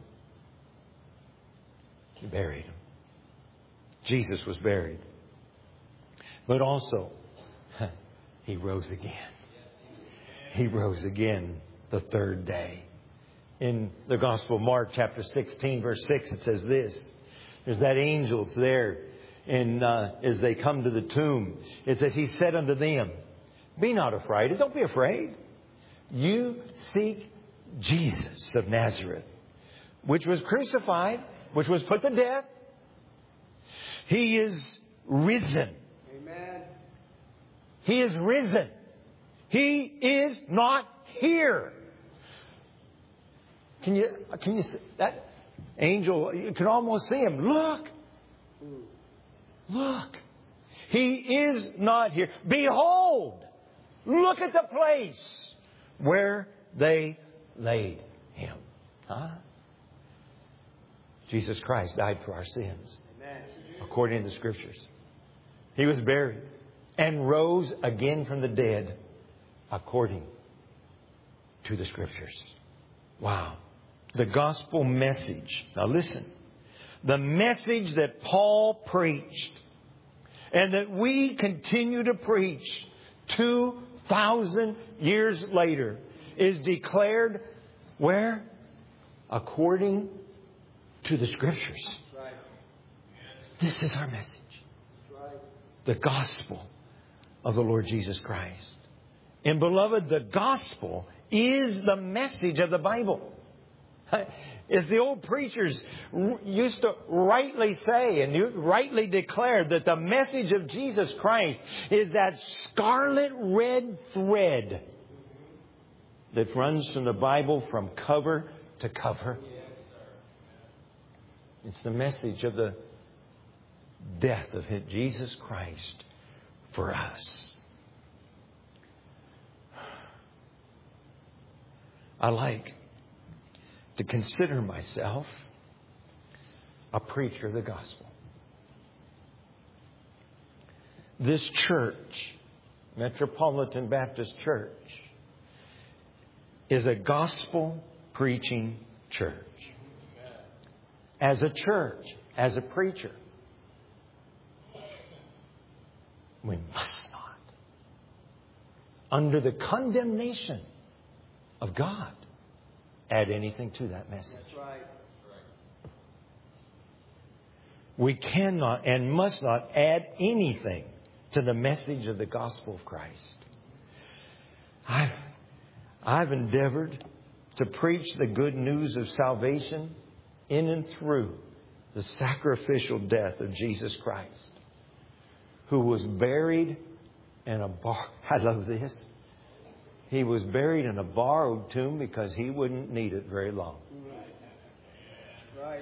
He buried Him. Jesus was buried. But also, He rose again. He rose again the third day. In the Gospel of Mark, chapter sixteen, verse six, it says this. There's that angels there. And uh, as they come to the tomb, it says, He said unto them, be not afraid. Don't be afraid. You seek Jesus of Nazareth, which was crucified, which was put to death. He is risen. Amen. He is risen. He is not here. Can you, can you see that angel? You can almost see him. Look. Look. He is not here. Behold. Look at the place where they laid Him. Huh? Jesus Christ died for our sins. Amen. According to the Scriptures. He was buried and rose again from the dead according to the Scriptures. Wow. The gospel message. Now listen. The message that Paul preached and that we continue to preach two thousand years later is declared where? According to the Scriptures. Right. This is our message. Right. The gospel of the Lord Jesus Christ. And beloved, the gospel is the message of the Bible. As the old preachers used to rightly say and rightly declare that the message of Jesus Christ is that scarlet red thread that runs from the Bible from cover to cover. It's the message of the death of Jesus Christ for us. I like to consider myself a preacher of the gospel. This church, Metropolitan Baptist Church, is a gospel preaching church. As a church, as a preacher, we must not, under the condemnation of God, add anything to that message. That's right. We cannot and must not add anything to the message of the gospel of Christ. I, I've endeavored to preach the good news of salvation in and through the sacrificial death of Jesus Christ, who was buried in a bar. I love this. He was buried in a borrowed tomb because he wouldn't need it very long. That's right.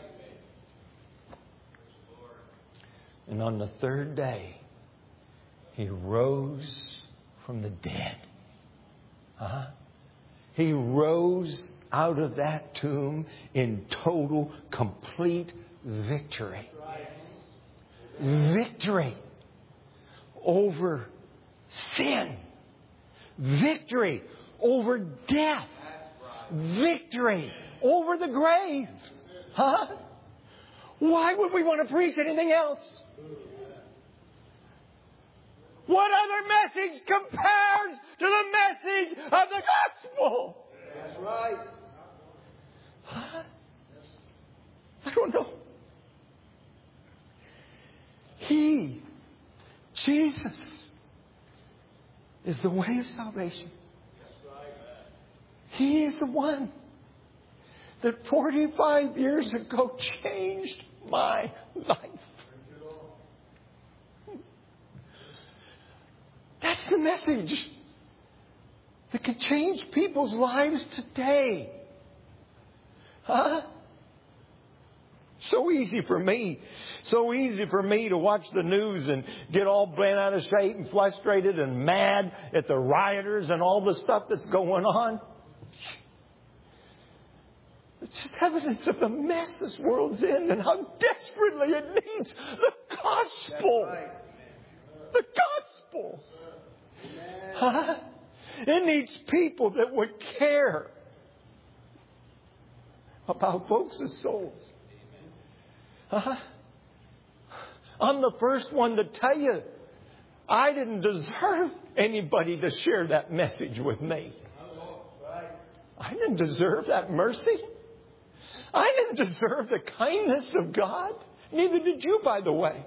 And on the third day, He rose from the dead. Huh? He rose out of that tomb in total, complete victory. Victory over sin. Victory over death. Victory over the grave. Huh? Why would we want to preach anything else? What other message compares to the message of the gospel? That's right. Huh? I don't know. He, Jesus, is the way of salvation. He is the one that forty-five years ago changed my life. That's the message that can change people's lives today. Huh? So easy for me. So easy for me to watch the news and get all bent out of shape and frustrated and mad at the rioters and all the stuff that's going on. It's just evidence of the mess this world's in and how desperately it needs the gospel. Right. The gospel. Huh? It needs people that would care about folks' souls. Huh? I'm the first one to tell you, I didn't deserve anybody to share that message with me. I didn't deserve that mercy. I didn't deserve the kindness of God. Neither did you, by the way.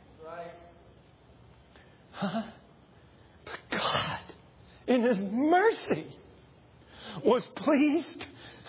Huh? But God, in His mercy, was pleased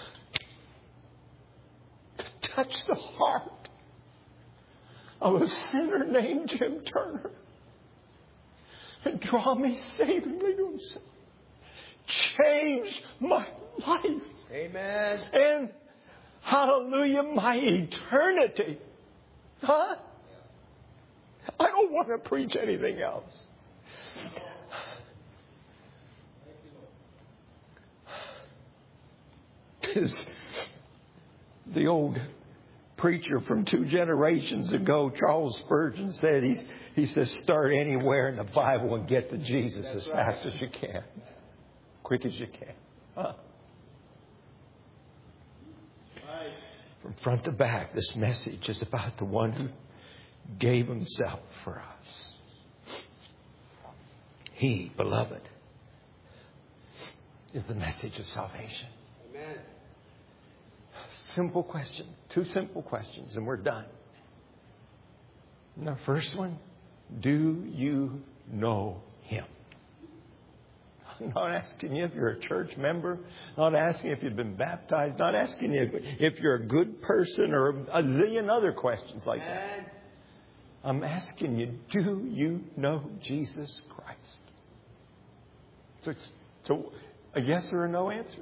to touch the heart of a sinner named Jim Turner and draw me savingly to Himself. Change my life. Amen. And hallelujah, my eternity. Huh? I don't want to preach anything else. Because the old preacher from two generations ago, Charles Spurgeon, said, he's, he says, start anywhere in the Bible and get to Jesus as fast as you can. Quick as you can. Huh? From front to back, this message is about the one who gave Himself for us. He, beloved, is the message of salvation. Amen. Simple question. Two simple questions and we're done. And the first one, do you know Him? I'm not asking you if you're a church member. Not asking if you've been baptized. Not asking you if you're a good person or a zillion other questions like that. I'm asking you, do you know Jesus Christ? So it's so a yes or a no answer.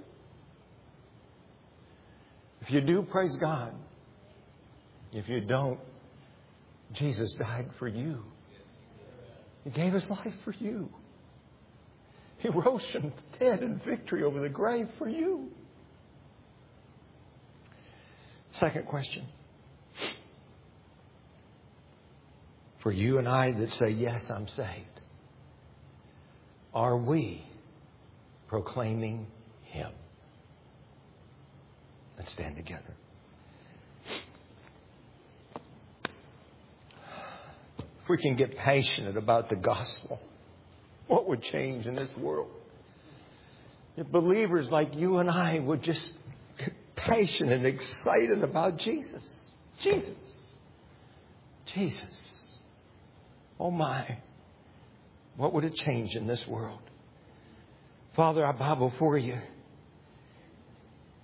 If you do, praise God. If you don't, Jesus died for you. He gave His life for you. He rose from the dead in victory over the grave for you. Second question. For you and I that say, yes, I'm saved. Are we proclaiming Him? Let's stand together. If we can get passionate about the gospel, what would change in this world? If believers like you and I would just get passionate and excited about Jesus. Jesus. Jesus. Oh my. What would it change in this world? Father, I bow before You.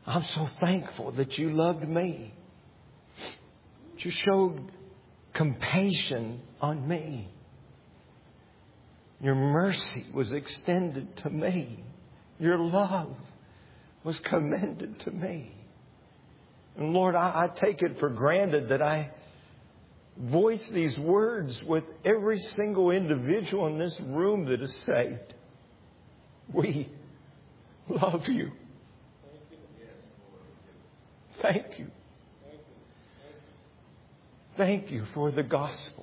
I'm so thankful that you loved me. That you showed compassion on me. Your mercy was extended to me. Your love was commended to me. And Lord, I, I take it for granted that I voice these words with every single individual in this room that is saved. We love you. Thank you. Thank you for the gospel.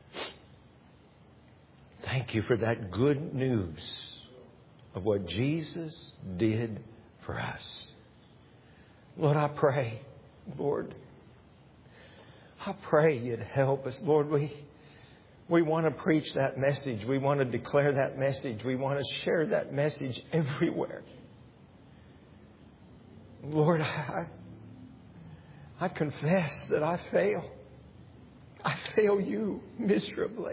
Thank you for that good news of what Jesus did for us. Lord, I pray, Lord, I pray you'd help us. Lord, we, we want to preach that message. We want to declare that message. We want to share that message everywhere. Lord, I, I confess that I fail. I fail you miserably.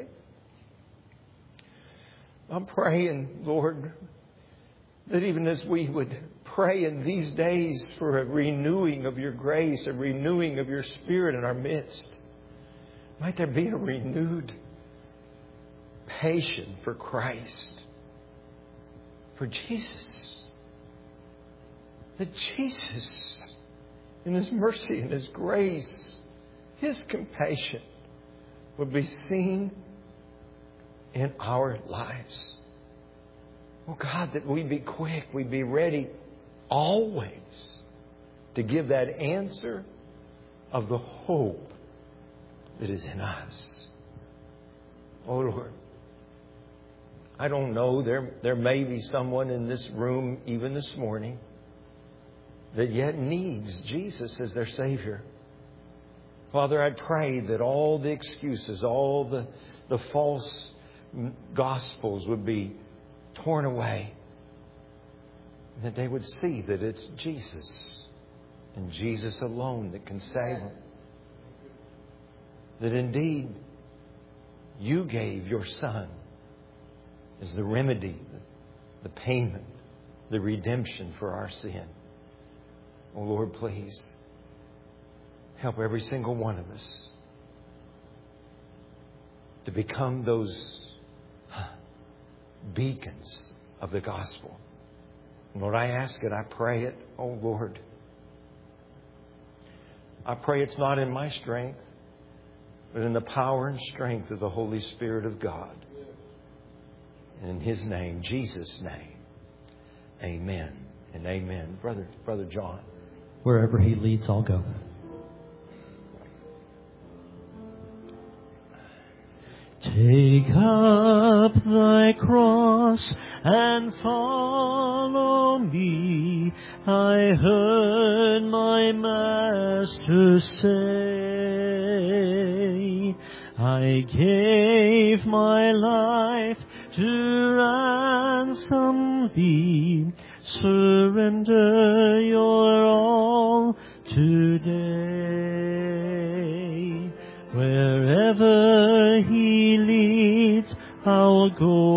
I'm praying, Lord, that even as we would pray in these days for a renewing of your grace, a renewing of your Spirit in our midst, might there be a renewed passion for Christ, for Jesus. That Jesus, in His mercy and His grace, His compassion, would be seen in our lives. Oh God, that we be quick, we be ready always to give that answer of the hope that is in us. Oh Lord, I don't know, there, there may be someone in this room even this morning that yet needs Jesus as their Savior. Father, I pray that all the excuses, all the, the false gospels would be torn away. And that they would see that it's Jesus and Jesus alone that can save them. That indeed you gave your Son as the remedy, the payment, the redemption for our sin. Oh Lord, please help every single one of us to become those beacons of the gospel. And Lord, I ask it, I pray it, oh Lord. I pray it's not in my strength, but in the power and strength of the Holy Spirit of God. And in His name, Jesus' name, amen and amen. Brother, Brother John. Wherever He leads, I'll go. Take up thy cross and follow me. I heard my Master say, I gave my life to ransom thee. Surrender your all today. Wherever He leads, I'll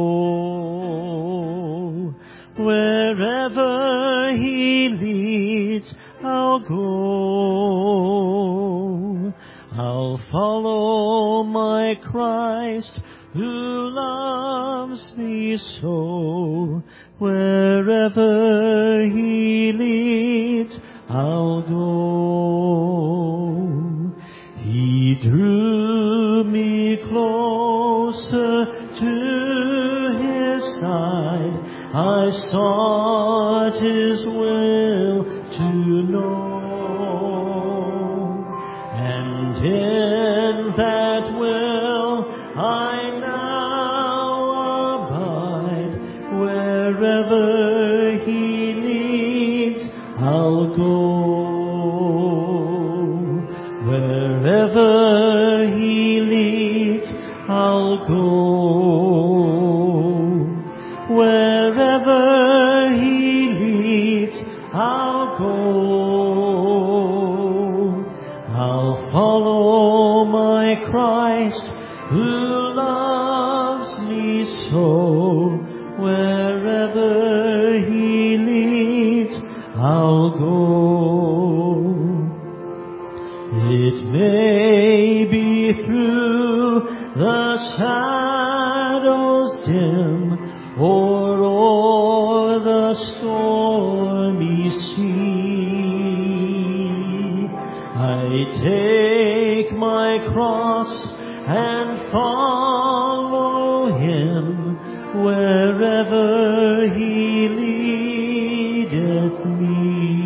go. Wherever He leads, I'll go. I'll follow my Christ who loves me so. Wherever He leads, I'll go. He drew me closer to His side. I sought His will to know. And in that will I now abide. Wherever He leads, I'll go. Wherever He leads, I'll go. Wherever He leads, I'll go. I'll follow my Christ who loves me so. Wherever He leads, I'll go. may be through the shadows dim, or o'er the stormy sea. I take my cross and follow Him wherever He leadeth me.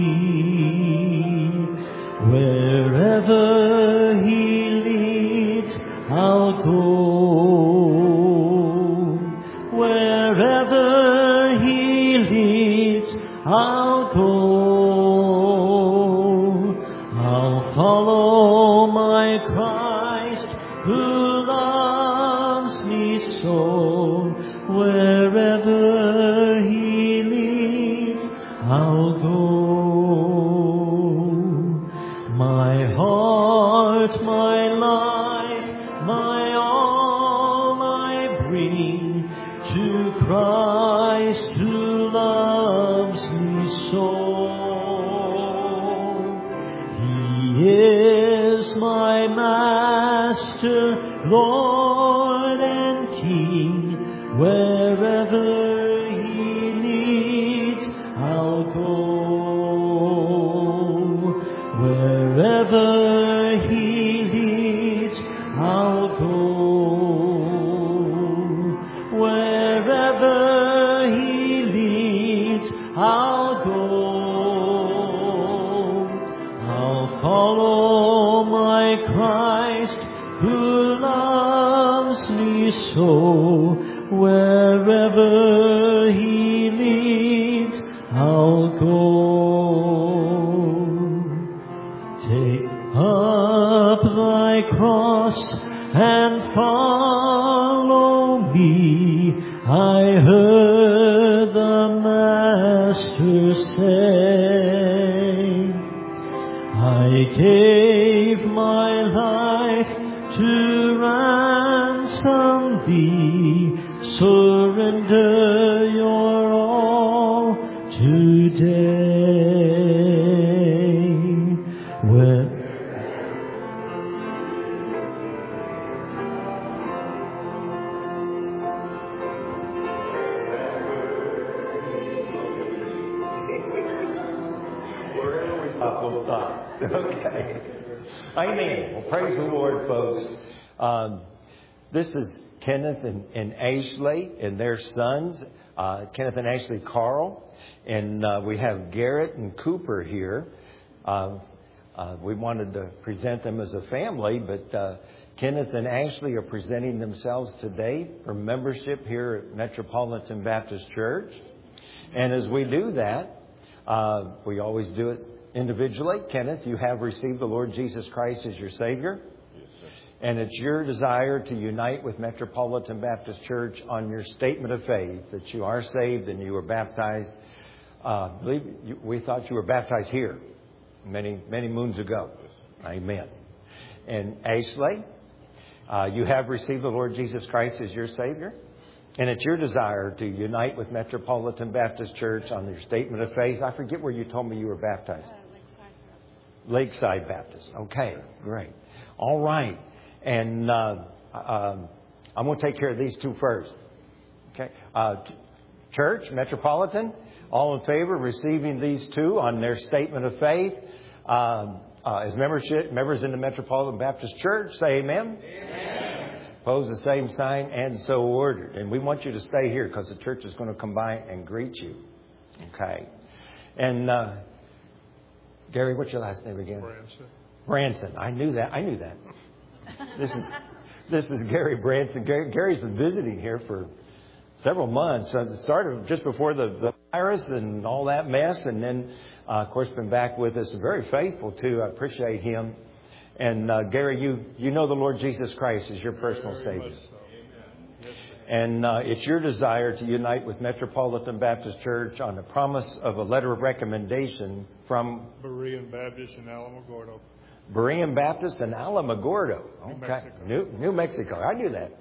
Wherever He leads, I'll go. Wherever He leads, I'll go. I'll follow my Christ who loves me so. Wherever He leads, I'll go. My heart, my life, my all I bring to Christ who loves me so. He is my Master, Lord and King. Wherever He leads, I'll go. Wherever He leads, I'll go. Wherever He leads, I'll go. I'll follow my Christ who loves me so. Wherever He leads, I'll go. Take up thy cross and follow me. I heard the Master say, I gave my life to ransom thee. Surrender your all today. When We'll stop. Okay. Amen. Well, praise the Lord, folks. Um, this is Kenneth and, and Ashley and their sons, uh, Kenneth and Ashley Carl. And uh, we have Garrett and Cooper here. Uh, uh, we wanted to present them as a family, but uh, Kenneth and Ashley are presenting themselves today for membership here at Metropolitan Baptist Church. And as we do that, uh, we always do it individually. Kenneth, you have received the Lord Jesus Christ as your Savior. Yes, sir. And it's your desire to unite with Metropolitan Baptist Church on your statement of faith that you are saved and you were baptized. Uh, I believe you, we thought you were baptized here many, many moons ago. Amen. And Ashley, uh, you have received the Lord Jesus Christ as your Savior. And it's your desire to unite with Metropolitan Baptist Church on your statement of faith. I forget where you told me you were baptized. Uh, Lakeside Baptist. Lakeside Baptist. Okay, great. All right. And uh, um, I'm going to take care of these two first. Okay. Uh, Church, Metropolitan, all in favor of receiving these two on their statement of faith um, uh, as membership members in the Metropolitan Baptist Church? Say amen. Amen. Pose the same sign, and so ordered. And we want you to stay here because the church is going to come by and greet you. Okay. And uh, Gary, what's your last name again? Branson. Branson. I knew that. I knew that. This is this is Gary Branson. Gary, Gary's been visiting here for several months. So it started just before the, the virus and all that mess, and then, uh, of course, been back with us. Very faithful too. I appreciate him. And uh, Gary, you you know the Lord Jesus Christ is your personal Savior. And uh, it's your desire to unite with Metropolitan Baptist Church on the promise of a letter of recommendation from Berean Baptist in Alamogordo. Berean Baptist in Alamogordo. New Okay. Mexico. New, New Mexico. I knew that.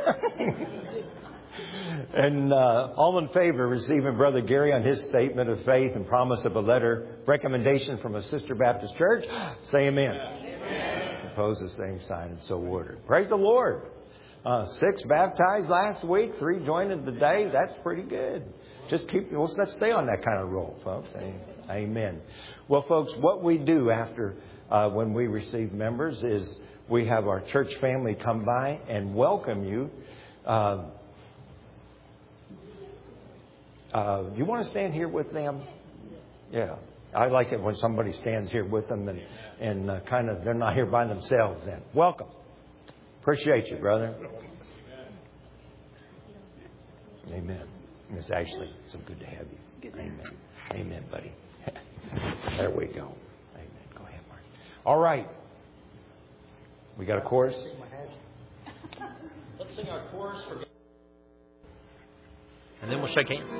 And uh, all in favor of receiving Brother Gary on his statement of faith and promise of a letter recommendation from a Sister Baptist Church, say amen. Amen. opposed, the same sign, and so ordered. Praise the Lord. Uh, six baptized last week, three joined today. That's pretty good. Just keep, well, let's stay on that kind of roll, folks. Amen. Well, folks, what we do after, uh, when we receive members is we have our church family come by and welcome you. Uh, uh, you want to stand here with them? Yeah. I like it when somebody stands here with them and, and uh, kind of, they're not here by themselves then. Welcome. Appreciate you, brother. Amen. Miss Ashley, so good to have you. Good. Amen. Amen, buddy. There we go. Amen. Go ahead, Mark. All right. We got a chorus? Let's sing our chorus for... and then we'll shake hands.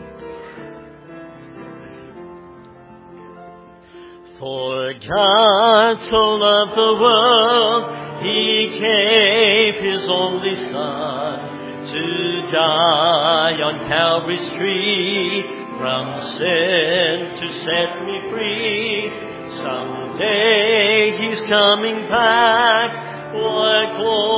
For God so loved the world, He gave His only Son to die on Calvary's tree, from sin to set me free. Someday He's coming back. What glory!